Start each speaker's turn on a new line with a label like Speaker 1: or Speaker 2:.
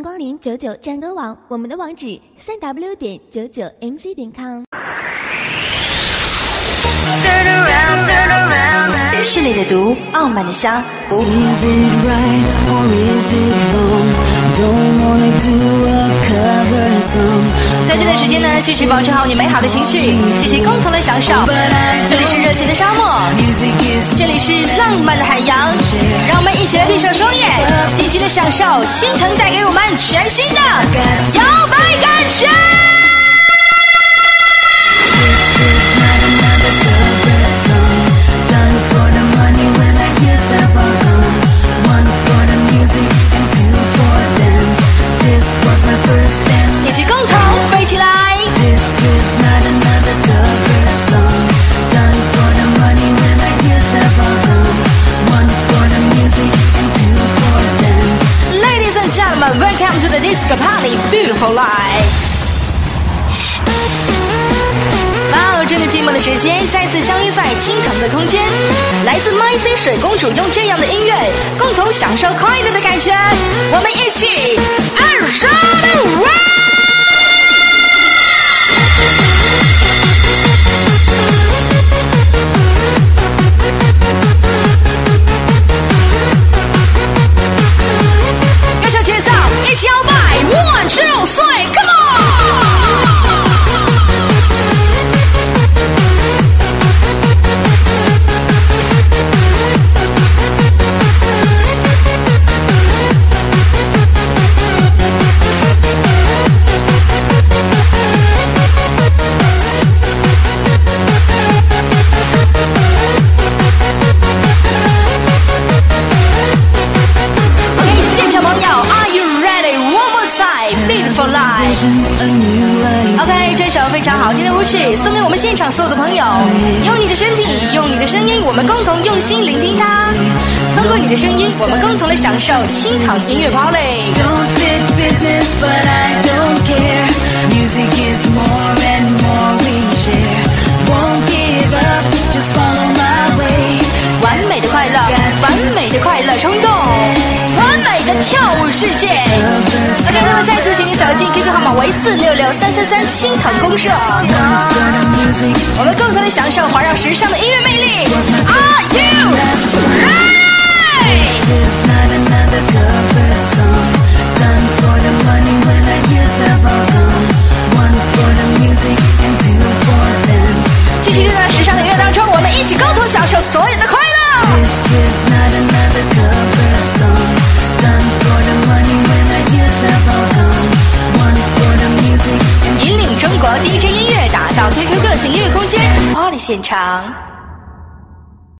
Speaker 1: 光临99战歌网，我们的网址3w.99mc.com。
Speaker 2: 室内的毒，傲慢的香。在这段时间呢，继续保持好你美好的情绪，继续共同的享受。这里是热情的沙漠，这里是浪漫的海洋，让我们一起来闭上双眼，尽情的享受心疼带给我们全新的摇摆感觉。一起共同飞起来！Ladies and gentlemen, welcome to the disco party, beautiful life. 哇哦，真的寂寞的时间，再次相遇在倾腾的空间。来自 MyC 水公主用这样的音乐，共同享受快乐的感觉。我们一起二手的玩。跟上节奏，一起摇摆 ，1 2 3 ，Come on！OK， 这首非常好听的舞曲送给我们现场所有的朋友。用你的身体，用你的声音，我们共同用心聆听它。通过你的声音，我们共同的享受倾腾音乐 party。完美的快乐，完美的快乐冲动，完美的跳舞世界。OK， 那么再次请你走进 QQ 号码为466333倾腾公社，我们共同的享受环绕时尚的音乐魅力。Are you ready？ 继续在时尚的音乐当中，我们一起共同享受所有的快乐。引领中国 DJ 音乐，打造 QQ 个性音乐空间 ，Party 现场。